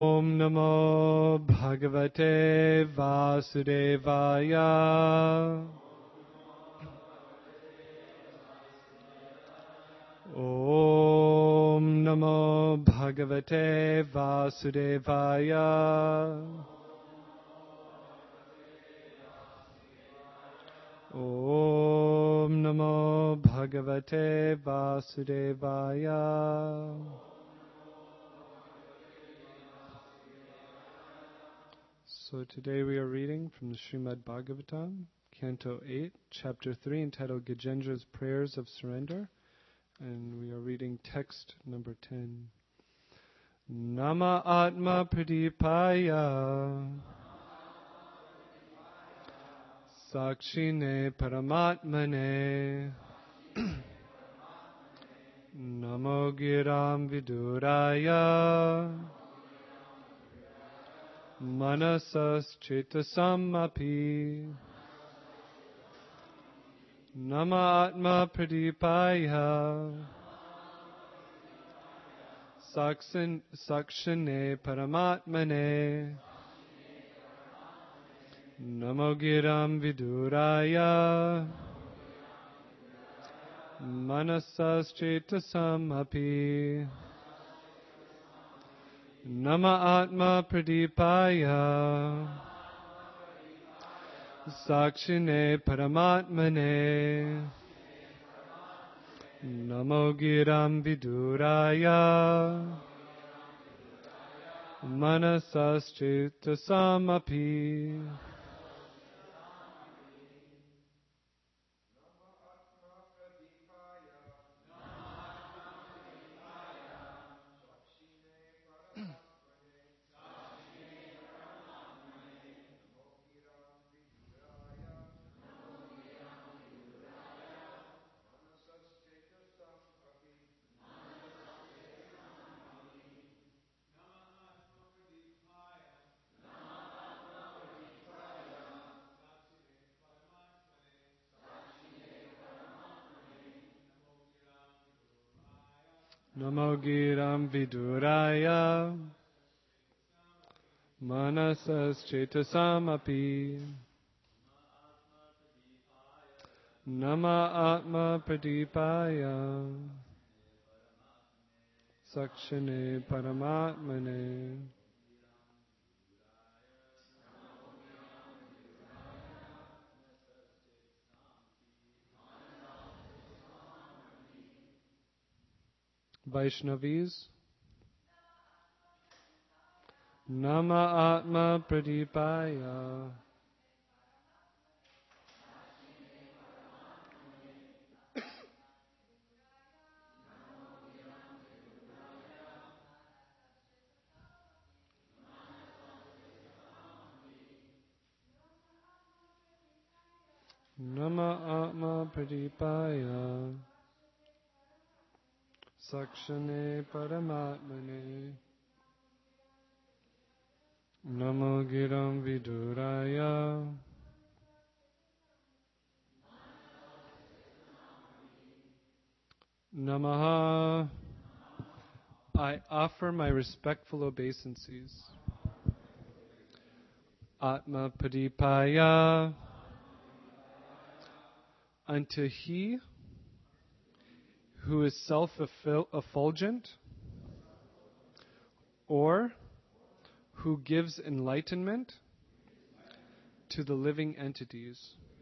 Om Namo Bhagavate Vasudevaya. Om Namo Bhagavate Vasudevaya. Om Namo Bhagavate Vasudevaya. So today we are reading from the Srimad Bhagavatam, Canto 8, Chapter 3, entitled Gajendra's Prayers of Surrender. And we are reading text number 10. Nama Atma Pradipaya Sakshine Paramatmane Namo Giram Viduraya Manasas Chetasam Api Nama Atma Pradipaya Sakshane Paramatmane Namo Giram Viduraya Manasas Chetasam Api Nama Atma Pradipaya Sakshine Paramatmane Namo Giram Viduraya Manasas Chetasam Api. Namo Giram Viduraya Manasas Chetasam Api. Nama Atma Pradipaya Sakshane Paramatmane Vaishnavis. Nama Atma Pradipaya Nama Atma Pradipaya Sakshane Paramatmane Namo Giram Viduraya Namaha. I offer my respectful obeisances. Atma Pradipaya, unto He who is self-effulgent, or who gives enlightenment to the living entities.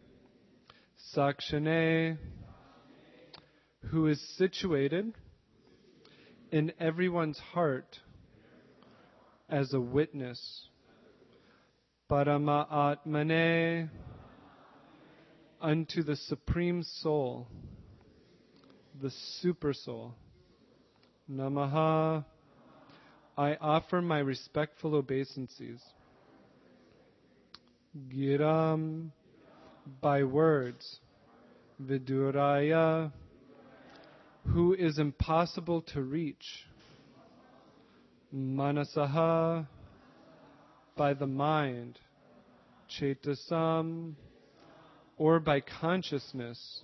Sakshane, who is situated in everyone's heart as a witness. Parama Atmane, unto the Supreme Soul, the Super Soul. Namaha. I offer my respectful obeisances. Giram, by words. Viduraya, who is impossible to reach. Manasaha, by the mind. Chetasam, or by consciousness.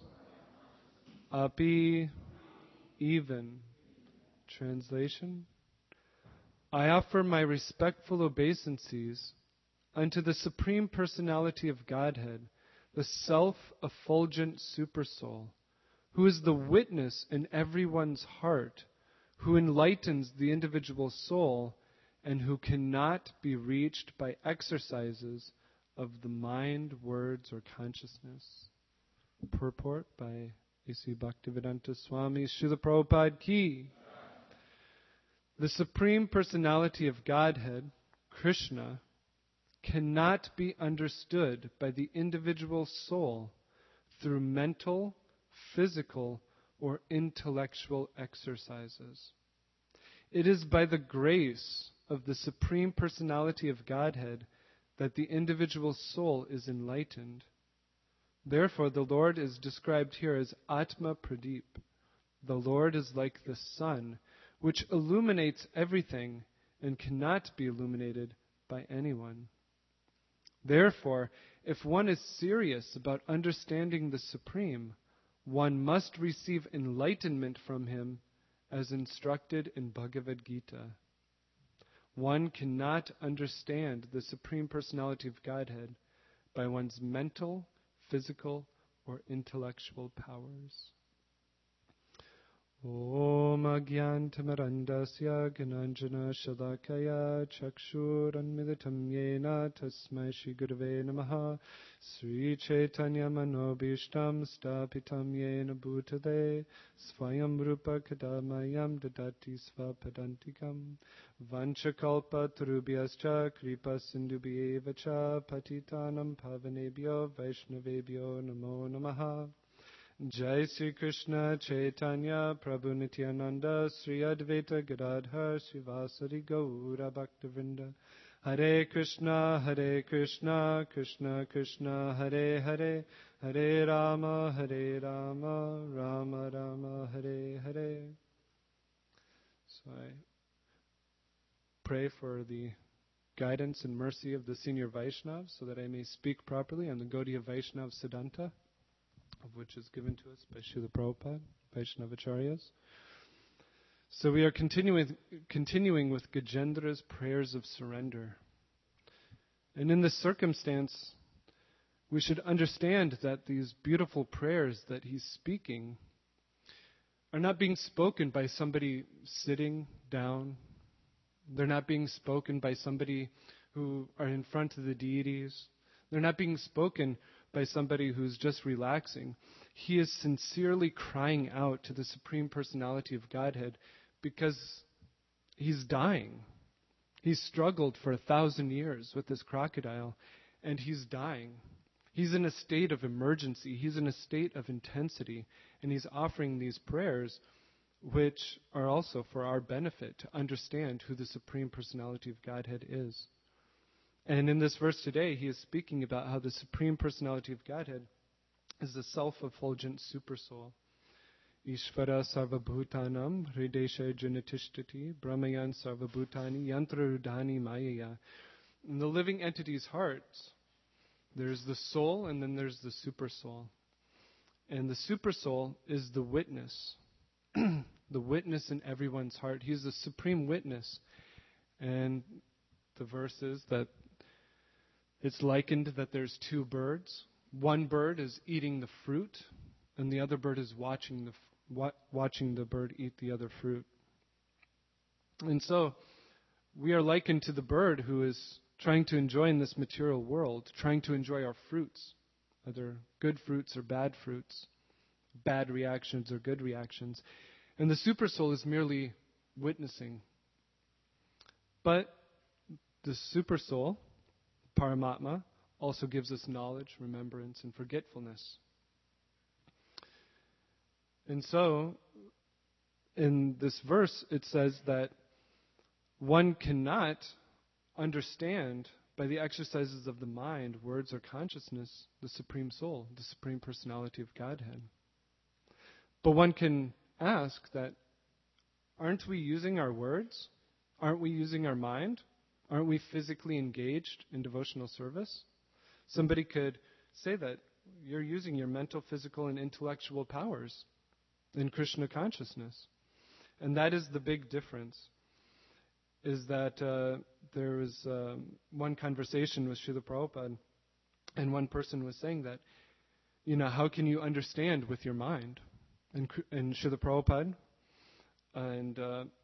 Api, even. Translation: I offer my respectful obeisances unto the Supreme Personality of Godhead, the self-effulgent Supersoul, who is the witness in everyone's heart, who enlightens the individual soul, and who cannot be reached by exercises of the mind, words, or consciousness. Purport by A.C. Bhaktivedanta Swami Srila Prabhupada Ki. The Supreme Personality of Godhead, Krishna, cannot be understood by the individual soul through mental, physical, or intellectual exercises. It is by the grace of the Supreme Personality of Godhead that the individual soul is enlightened. Therefore, the Lord is described here as Atma Pradeep. The Lord is like the sun, which illuminates everything and cannot be illuminated by anyone. Therefore, if one is serious about understanding the Supreme, one must receive enlightenment from Him as instructed in Bhagavad Gita. One cannot understand the Supreme Personality of Godhead by one's mental, physical, or intellectual powers. Om Agyantamarandasya Gananjana Shalakaya Chakshuranmilitam Yena Tasmai Shri Gurave Namaha Sri Chaitanya Manobishtam Stapitam Yena Bhutale Svayam Rupa Kadamayam Dadati Svapadantikam Vanchakalpa Tarubhyascha Kripa Sindhubhyevacha Patitanam Pavanebhyo Vaishnavebhyo Namo Namaha Jai Sri Krishna Chaitanya Prabhu Nityananda Sri Advaita Gadadhar Srivasari Gaura Bhaktivinoda Hare Krishna Krishna Krishna Hare Hare Hare Rama Rama Rama Hare Hare. So I pray for the guidance and mercy of the senior Vaishnavas so that I may speak properly on the Gaudiya Vaishnava Siddhanta, of which is given to us by Srila Prabhupada, Vaishnavacharyas. So we are continuing with Gajendra's prayers of surrender. And in this circumstance, we should understand that these beautiful prayers that he's speaking are not being spoken by somebody sitting down. They're not being spoken by somebody who are in front of the deities. They're not being spoken by somebody who's just relaxing. He is sincerely crying out to the Supreme Personality of Godhead because he's dying. He's struggled for 1,000 years with this crocodile, and he's dying. He's in a state of emergency. He's in a state of intensity, and he's offering these prayers, which are also for our benefit to understand who the Supreme Personality of Godhead is. And in this verse today, he is speaking about how the Supreme Personality of Godhead is the self-effulgent Supersoul. Ishvara sarvabhutanam hridesha janatishtati brahmayan sarvabhutani yantrarudhani mayaya. In the living entity's heart, there's the soul and then there's the Supersoul. And the Supersoul is the witness. The witness in everyone's heart. He's the supreme witness. And the verse is that it's likened that there's two birds. One bird is eating the fruit, and the other bird is watching the bird eat the other fruit. And so we are likened to the bird who is trying to enjoy in this material world, trying to enjoy our fruits, whether good fruits or bad fruits, bad reactions or good reactions. And the Supersoul is merely witnessing. But the Supersoul, Paramatma, also gives us knowledge, remembrance, and forgetfulness. And so, in this verse, it says that one cannot understand by the exercises of the mind, words, or consciousness the Supreme Soul, the Supreme Personality of Godhead. But one can ask that, aren't we using our words? Aren't we using our mind? Aren't we physically engaged in devotional service? Somebody could say that you're using your mental, physical, and intellectual powers in Krishna consciousness. And that is the big difference. is that there was one conversation with Srila Prabhupada, and one person was saying that, how can you understand with your mind? And Srila Prabhupada, and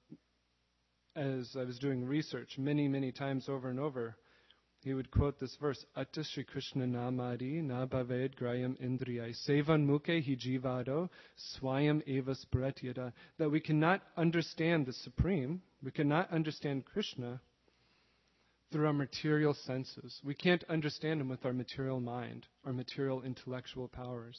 as I was doing research many, many times over and over, he would quote this verse, Atta Shri Krishna Namadi na bhaved grayam indriyai sevan mukhe hi jivado swayam eva sparatyada, that we cannot understand the Supreme, we cannot understand Krishna through our material senses. We can't understand Him with our material mind, our material intellectual powers.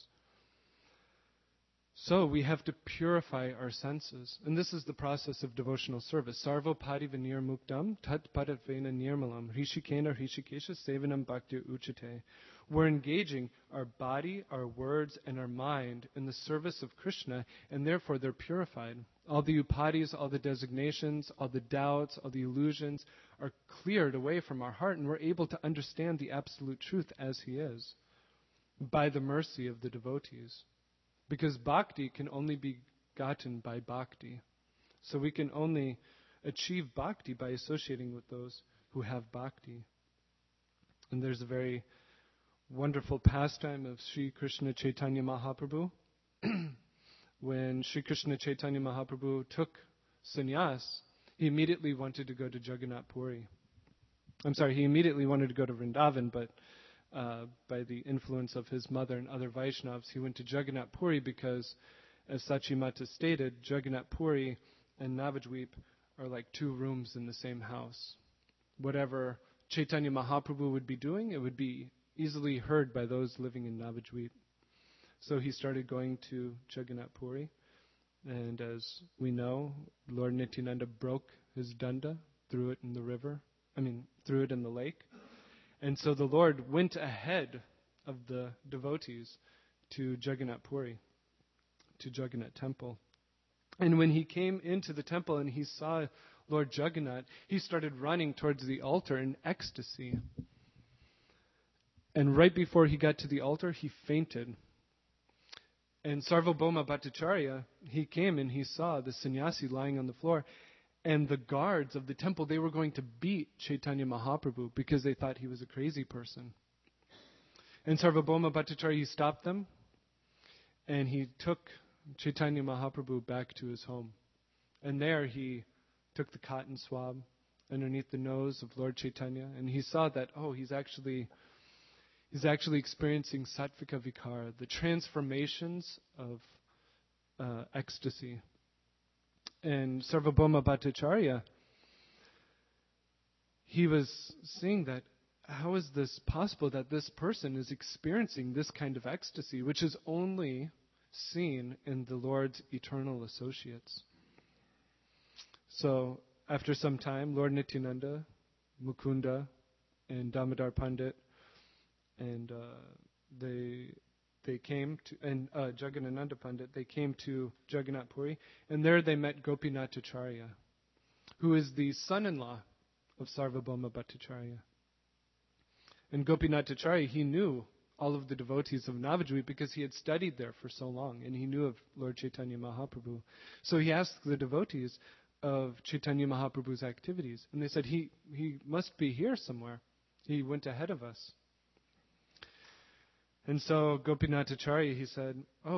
So we have to purify our senses. And this is the process of devotional service. Sarvo parivanir muktam tat paravena nirmalam rishikena rishikesha sevanam bhaktir uchate. We're engaging our body, our words, and our mind in the service of Krishna, and therefore they're purified. All the upadis, all the designations, all the doubts, all the illusions are cleared away from our heart, and we're able to understand the absolute truth as He is by the mercy of the devotees. Because bhakti can only be gotten by bhakti. So we can only achieve bhakti by associating with those who have bhakti. And there's a very wonderful pastime of Sri Krishna Chaitanya Mahaprabhu. When Sri Krishna Chaitanya Mahaprabhu took sannyas, he immediately wanted to go to Jagannath Puri. He immediately wanted to go to Vrindavan, but by the influence of his mother and other Vaishnavas, he went to Jagannath Puri because, as Sachimata stated, Jagannath Puri and Navadvip are like two rooms in the same house. Whatever Chaitanya Mahaprabhu would be doing, it would be easily heard by those living in Navadvip. So he started going to Jagannath Puri, and as we know, Lord Nityananda broke his danda, threw it in the lake. And so the Lord went ahead of the devotees to Jagannath Puri, to Jagannath Temple. And when he came into the temple and he saw Lord Jagannath, he started running towards the altar in ecstasy. And right before he got to the altar, he fainted. And Sarvabhauma Bhattacharya, he came and he saw the sannyasi lying on the floor. And the guards of the temple, they were going to beat Chaitanya Mahaprabhu because they thought he was a crazy person. And Sarvabhauma Bhattacharya, he stopped them, and he took Chaitanya Mahaprabhu back to his home. And there he took the cotton swab underneath the nose of Lord Chaitanya, and he saw that, he's actually experiencing Sattvika Vikara, the transformations of ecstasy. And Sarvabhauma Bhattacharya, he was seeing that, how is this possible that this person is experiencing this kind of ecstasy, which is only seen in the Lord's eternal associates? So, after some time, Lord Nityananda, Mukunda, and Damodar Pandit, and they came to, and Jagannananda Pandit, they came to Jagannath Puri, and there they met Gopinath Acharya, who is the son-in-law of Sarvabhauma Bhattacharya. And Gopinath Acharya, he knew all of the devotees of Navadvip because he had studied there for so long, and he knew of Lord Chaitanya Mahaprabhu. So he asked the devotees of Chaitanya Mahaprabhu's activities, and they said, he must be here somewhere. He went ahead of us. And so Gopinath Acharya, he said,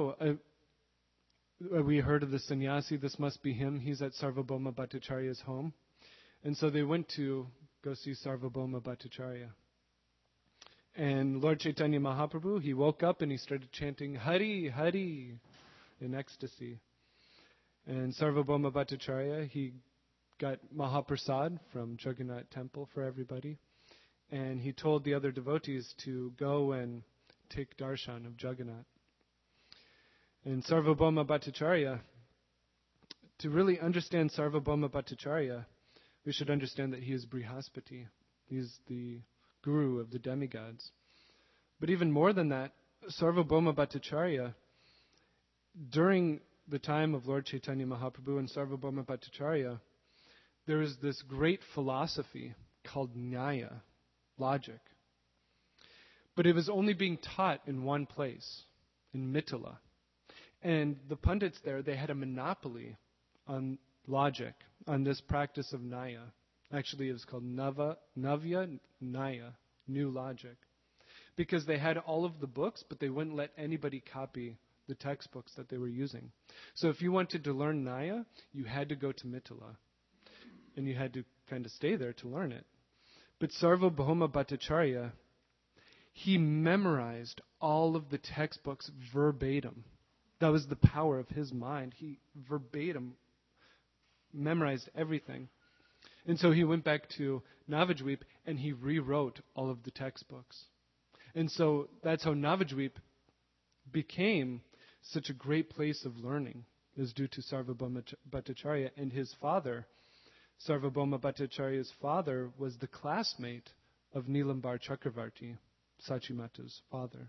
we heard of the sannyasi, this must be him. He's at Sarvabhauma Bhattacharya's home. And so they went to go see Sarvabhauma Bhattacharya. And Lord Chaitanya Mahaprabhu, he woke up and he started chanting Hari, Hari in ecstasy. And Sarvabhauma Bhattacharya, he got Mahaprasad from Jagannath Temple for everybody. And he told the other devotees to go and take darshan of Jagannath. And Sarvabhauma Bhattacharya, to really understand Sarvabhauma Bhattacharya, we should understand that he is Brihaspati. He's the guru of the demigods. But even more than that, Sarvabhauma Bhattacharya, during the time of Lord Chaitanya Mahaprabhu and Sarvabhauma Bhattacharya, there is this great philosophy called Nyaya, logic. But it was only being taught in one place, in Mithila. And the pundits there, they had a monopoly on logic, on this practice of Nyaya. Actually, it was called Navya Naya, New Logic. Because they had all of the books, but they wouldn't let anybody copy the textbooks that they were using. So if you wanted to learn Naya, you had to go to Mithila. And you had to kind of stay there to learn it. But Sarvabhauma Bhattacharya, he memorized all of the textbooks verbatim. That was the power of his mind. He verbatim memorized everything. And so he went back to Navadvip and he rewrote all of the textbooks. And so that's how Navadvip became such a great place of learning, is due to Sarvabhauma Bhattacharya. And his father, Sarvabhauma Bhattacharya's father, was the classmate of Nilambar Chakravarti, Sachimata's father.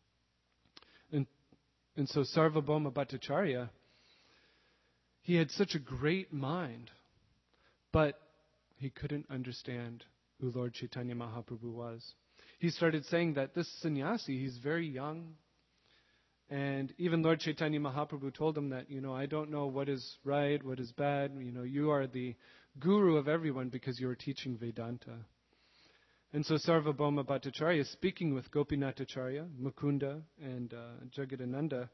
And so Sarvabhauma Bhattacharya, he had such a great mind, but he couldn't understand who Lord Chaitanya Mahaprabhu was. He started saying that this sannyasi, he's very young, and even Lord Chaitanya Mahaprabhu told him that, I don't know what is right, what is bad. You are the guru of everyone because you are teaching Vedanta. And so Sarvabhauma Bhattacharya, speaking with Gopinathacharya, Mukunda, and Jagadananda,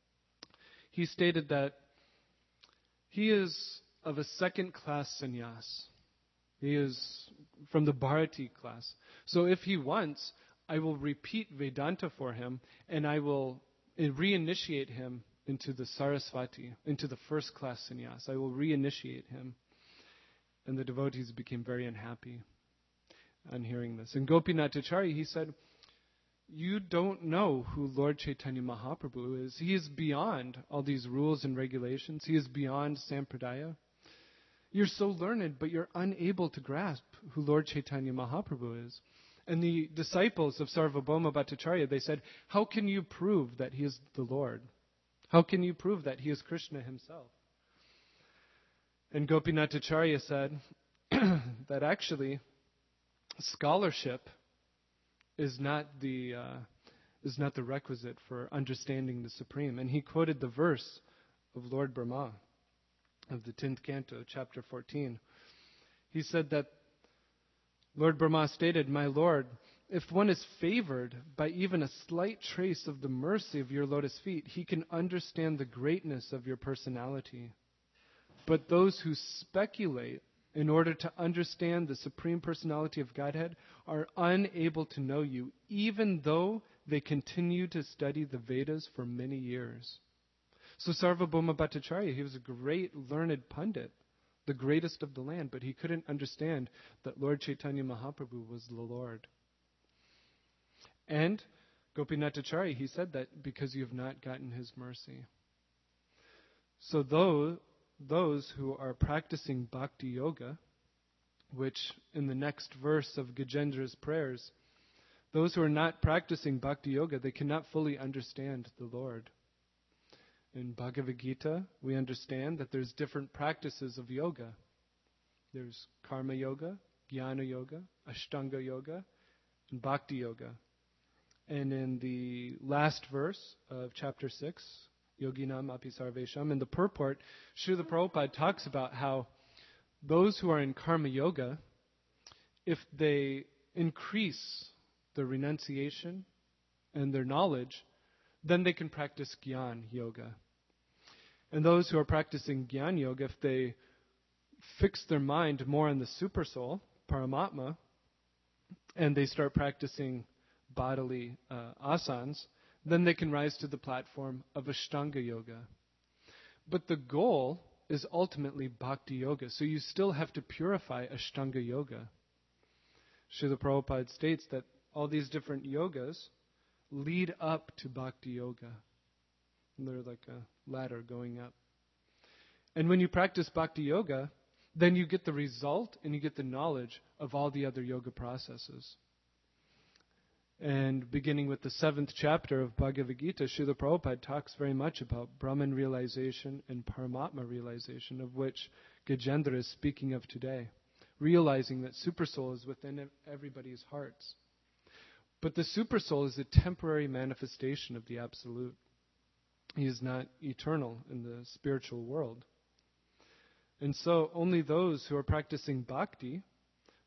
he stated that he is of a second-class sannyas. He is from the Bharati class. So if he wants, I will repeat Vedanta for him, and I will reinitiate him into the Sarasvati, into the first-class sannyas. I will reinitiate him. And the devotees became very unhappy on hearing this. And Gopinathacharya, he said, you don't know who Lord Chaitanya Mahaprabhu is. He is beyond all these rules and regulations. He is beyond Sampradaya. You're so learned, but you're unable to grasp who Lord Chaitanya Mahaprabhu is. And the disciples of Sarvabhauma Bhattacharya, they said, how can you prove that he is the Lord? How can you prove that he is Krishna himself? And Gopinathacharya said that actually scholarship is not the requisite for understanding the Supreme. And he quoted the verse of Lord Brahma of the 10th canto, chapter 14. He said that Lord Brahma stated, my Lord, if one is favored by even a slight trace of the mercy of your lotus feet, he can understand the greatness of your personality. But those who speculate in order to understand the Supreme Personality of Godhead are unable to know you, even though they continue to study the Vedas for many years. So Sarvabhauma Bhattacharya, he was a great learned pundit, the greatest of the land, but he couldn't understand that Lord Chaitanya Mahaprabhu was the Lord. And Gopinathacharya, he said that because you have not gotten his mercy. So those who are practicing bhakti yoga, which in the next verse of Gajendra's prayers, those who are not practicing bhakti yoga, they cannot fully understand the Lord. In Bhagavad Gita, we understand that there's different practices of yoga. There's karma yoga, jnana yoga, ashtanga yoga, and bhakti yoga. And in the last verse of chapter 6, Yoginam api sarvesham, in the purport, Srila Prabhupada talks about how those who are in karma yoga, if they increase their renunciation and their knowledge, then they can practice Gyan yoga. And those who are practicing Gyan yoga, if they fix their mind more on the super soul, Paramatma, and they start practicing bodily asanas, then they can rise to the platform of Ashtanga yoga. But the goal is ultimately bhakti yoga. So you still have to purify Ashtanga yoga. Srila Prabhupada states that all these different yogas lead up to bhakti yoga. And they're like a ladder going up. And when you practice bhakti yoga, then you get the result and you get the knowledge of all the other yoga processes. And beginning with the 7th chapter of Bhagavad Gita, Srila Prabhupada talks very much about Brahman realization and Paramatma realization, of which Gajendra is speaking of today. Realizing that Supersoul is within everybody's hearts. But the Supersoul is a temporary manifestation of the Absolute. He is not eternal in the spiritual world. And so only those who are practicing bhakti,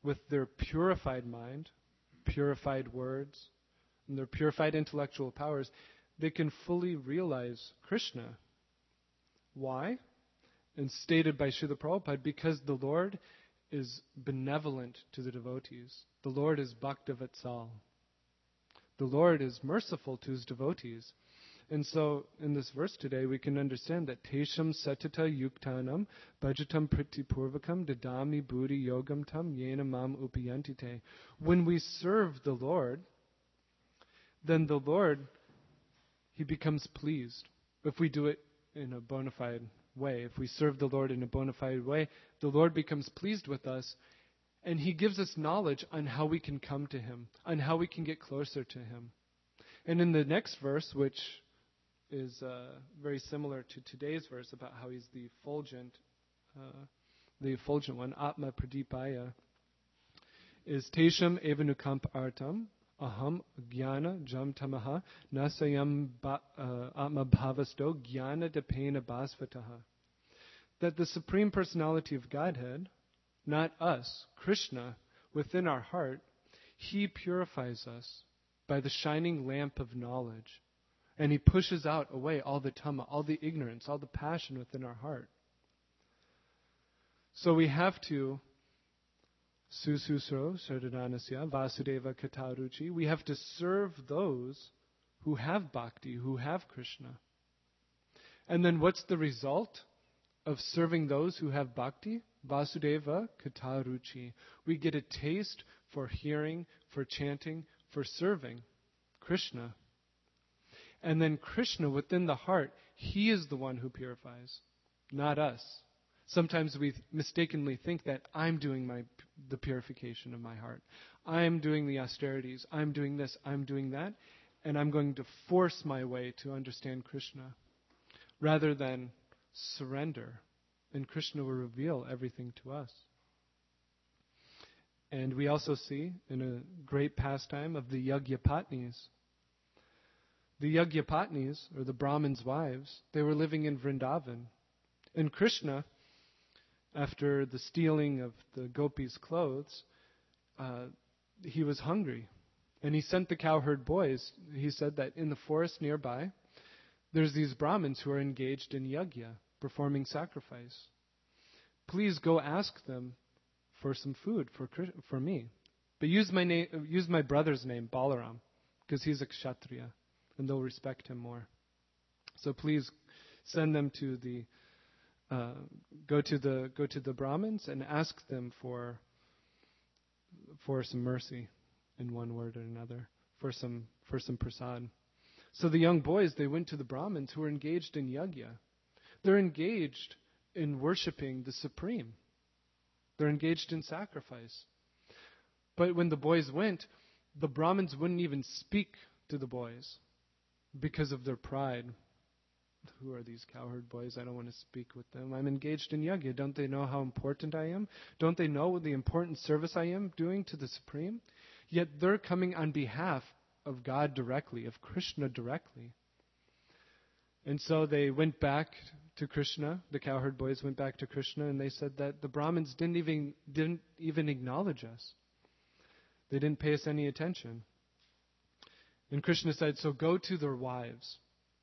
with their purified mind, purified words, and their purified intellectual powers, they can fully realize Krishna. Why? And stated by Srila Prabhupada, because the Lord is benevolent to the devotees. The Lord is Bhaktavatsal. The Lord is merciful to His devotees. And so, in this verse today, we can understand that Tesham Satata Yuktanam Bhajatam Pritipurvakam Dadami Buddhi Yogam Tam Yena Mam Upayantite. When we serve the Lord, then the Lord, He becomes pleased. If we do it in a bona fide way, if we serve the Lord in a bona fide way, the Lord becomes pleased with us, and He gives us knowledge on how we can come to Him, on how we can get closer to Him. And in the next verse, which is very similar to today's verse about how He's the effulgent one, Atma Pradipaya, is Tesham Evanukamp Artam Aham Jnana Jam Tamaha Nasayam Atma Bhavasto Jnana Depena Basvataha. That the Supreme Personality of Godhead, not us, Krishna, within our heart, He purifies us by the shining lamp of knowledge. And He pushes out away all the tama, all the ignorance, all the passion within our heart. So we have to Sususro Sardanasya Vasudeva Kataruchi. We have to serve those who have bhakti, who have Krishna. And then what's the result of serving those who have bhakti? Vasudeva Kataruchi. We get a taste for hearing, for chanting, for serving Krishna. And then Krishna within the heart, He is the one who purifies, not us. Sometimes we mistakenly think that I'm doing the purification of my heart. I'm doing the austerities. I'm doing this. I'm doing that. And I'm going to force my way to understand Krishna rather than surrender. And Krishna will reveal everything to us. And we also see in a great pastime of the Yagyapatnis. The Yagyapatnis, or the Brahmins' wives, they were living in Vrindavan. And Krishna, after the stealing of the gopis' clothes, He was hungry. And He sent the cowherd boys. He said that in the forest nearby, there's these Brahmins who are engaged in yagya, performing sacrifice. Please go ask them for some food for me. But use my brother's name, Balaram, because he's a kshatriya, and they'll respect him more. So please send them to go to the Brahmins and ask them for some mercy, in one word or another, for some prasad. So the young boys, they went to the Brahmins who were engaged in yagya. They're engaged in worshiping the Supreme. They're engaged in sacrifice. But when the boys went, the Brahmins wouldn't even speak to the boys because of their pride. Who are these cowherd boys? I don't want to speak with them. I'm engaged in yagya. Don't they know how important I am? Don't they know the important service I am doing to the Supreme? Yet they're coming on behalf of God directly, of Krishna directly. And so they went back to Krishna. The cowherd boys went back to Krishna, and they said that the Brahmins didn't even acknowledge us. They didn't pay us any attention. And Krishna said, so go to their wives.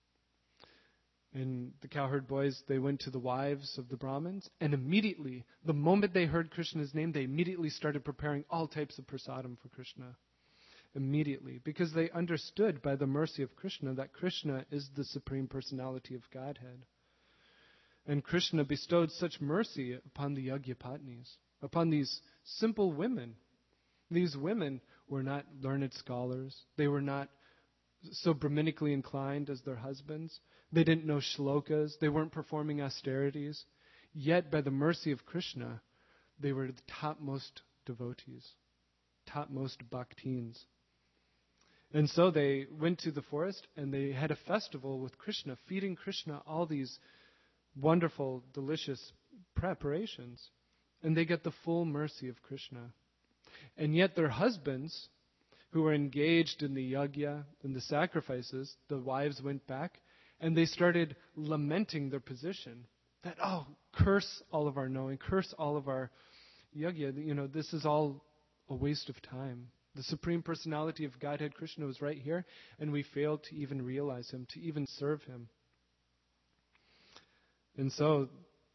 And the cowherd boys, they went to the wives of the Brahmins, and immediately, the moment they heard Krishna's name, they immediately started preparing all types of prasadam for Krishna. Immediately. Because they understood by the mercy of Krishna that Krishna is the Supreme Personality of Godhead. And Krishna bestowed such mercy upon the Yagyapatnis, upon these simple women. These women were not learned scholars. They were not so Brahminically inclined as their husbands. They didn't know shlokas. They weren't performing austerities. Yet, by the mercy of Krishna, they were the topmost devotees, topmost bhaktins. And so they went to the forest and they had a festival with Krishna, feeding Krishna all these wonderful, delicious preparations. And they get the full mercy of Krishna. And yet their husbands, who were engaged in the yagya and the sacrifices, the wives went back and they started lamenting their position. That, curse all of our knowing, curse all of our yagya. This is all a waste of time. The Supreme Personality of Godhead Krishna was right here, and we failed to even realize Him, to even serve Him. And so,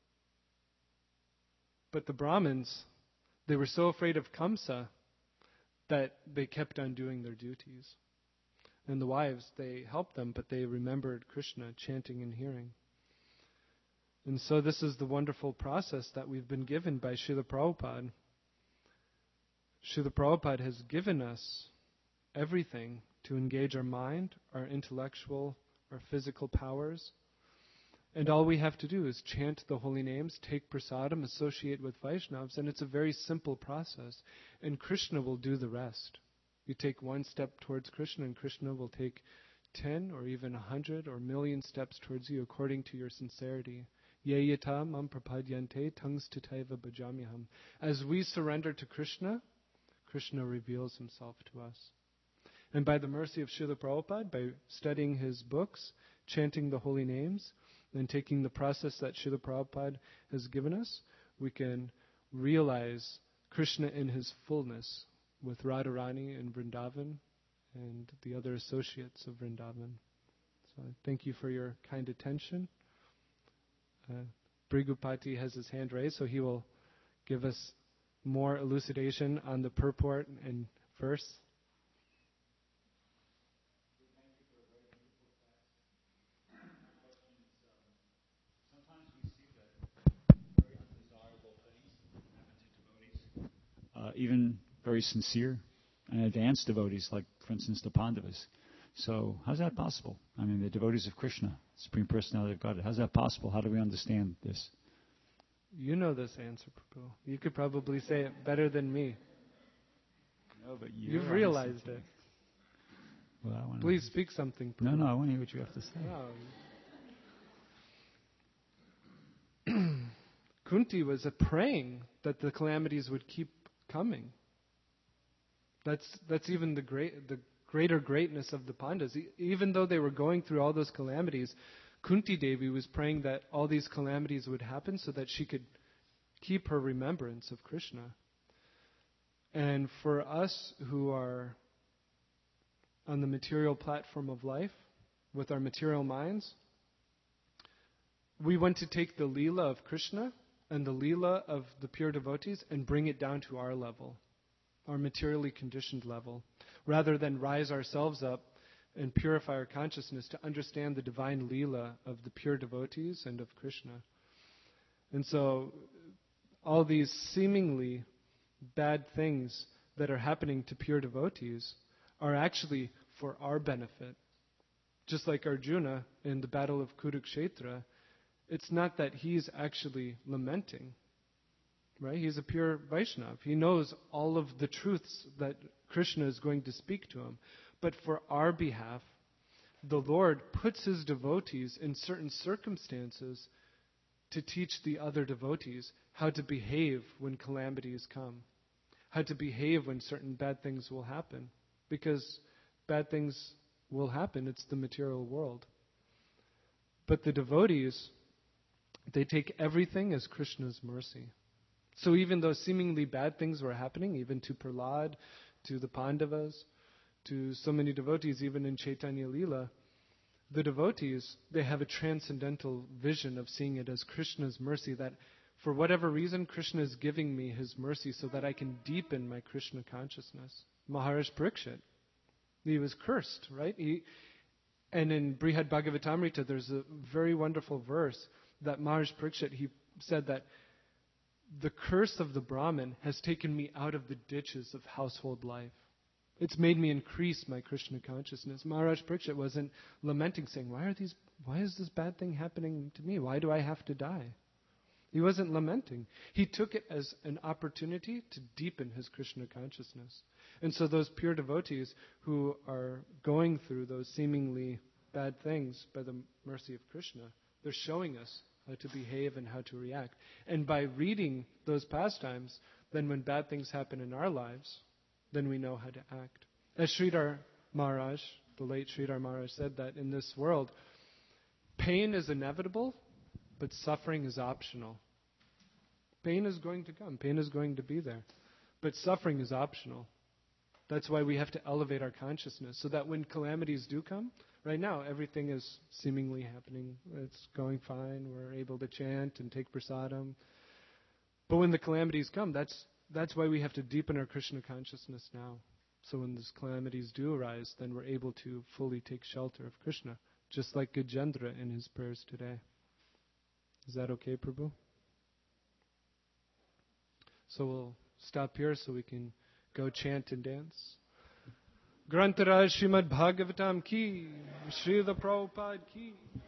but the Brahmins, they were so afraid of Kamsa that they kept on doing their duties. And the wives, they helped them, but they remembered Krishna chanting and hearing. And so this is the wonderful process that we've been given by Srila Prabhupada. Srila Prabhupada has given us everything to engage our mind, our intellectual, our physical powers. And all we have to do is chant the holy names, take prasadam, associate with Vaishnavas, and it's a very simple process. And Krishna will do the rest. You take one step towards Krishna, and Krishna will take 10 or even 100 or 1,000,000 steps towards you according to your sincerity. Ye yata mam prapadyante tangs tataiva bhajamyaham. As we surrender to Krishna, Krishna reveals Himself to us. And by the mercy of Srila Prabhupada, by studying his books, chanting the holy names, and taking the process that Srila Prabhupada has given us, we can realize Krishna in His fullness with Radharani and Vrindavan and the other associates of Vrindavan. So I thank you for your kind attention. Brigupati has his hand raised, so he will give us more elucidation on the purport and verse. Sometimes we see that very undesirable things happen to devotees, even very sincere and advanced devotees, like, for instance, the Pandavas. So how's that possible? I mean, the devotees of Krishna, Supreme Personality of Godhead. How's that possible? How do we understand this? You know this answer, Prabhu. You could probably say it better than me. No, but You've realized it. Well, Please speak something, Prabhu. No, I want to hear what you have to say. No. Kunti was praying that the calamities would keep coming. That's even the greater greatness of the Pandavas. Even though they were going through all those calamities, Kunti Devi was praying that all these calamities would happen so that she could keep her remembrance of Krishna. And for us who are on the material platform of life, with our material minds, we want to take the Leela of Krishna and the Leela of the pure devotees and bring it down to our level, our materially conditioned level, rather than rise ourselves up and purify our consciousness to understand the divine Leela of the pure devotees and of Krishna. And so all these seemingly bad things that are happening to pure devotees are actually for our benefit. Just like Arjuna in the battle of Kurukshetra, it's not that he's actually lamenting, right? He's a pure Vaishnava. He knows all of the truths that Krishna is going to speak to him. But for our behalf, the Lord puts His devotees in certain circumstances to teach the other devotees how to behave when calamities come, how to behave when certain bad things will happen. Because bad things will happen. It's the material world. But the devotees, they take everything as Krishna's mercy. So even though seemingly bad things were happening, even to Prahlad, to the Pandavas, to so many devotees, even in Chaitanya Leela, the devotees, they have a transcendental vision of seeing it as Krishna's mercy, that for whatever reason, Krishna is giving me His mercy so that I can deepen my Krishna consciousness. Maharaj Parikshit, he was cursed, right? And in Brihad Bhagavatamrita, there's a very wonderful verse that Maharaj Parikshit, he said that the curse of the Brahmin has taken me out of the ditches of household life. It's made me increase my Krishna consciousness. Maharaj Parikshit wasn't lamenting, saying, why is this bad thing happening to me? Why do I have to die? He wasn't lamenting. He took it as an opportunity to deepen his Krishna consciousness. And so those pure devotees who are going through those seemingly bad things by the mercy of Krishna, they're showing us how to behave and how to react. And by reading those pastimes, then when bad things happen in our lives, then we know how to act. As Sridhar Maharaj, the late Sridhar Maharaj, said that in this world, pain is inevitable, but suffering is optional. Pain is going to come. Pain is going to be there. But suffering is optional. That's why we have to elevate our consciousness, so that when calamities do come, right now everything is seemingly happening. It's going fine. We're able to chant and take prasadam. But when the calamities come, that's why we have to deepen our Krishna consciousness now. So when these calamities do arise, then we're able to fully take shelter of Krishna, just like Gajendra in his prayers today. Is that okay, Prabhu? So we'll stop here so we can go chant and dance. Grantaraj Srimad Bhagavatam ki, Srila Prabhupada ki.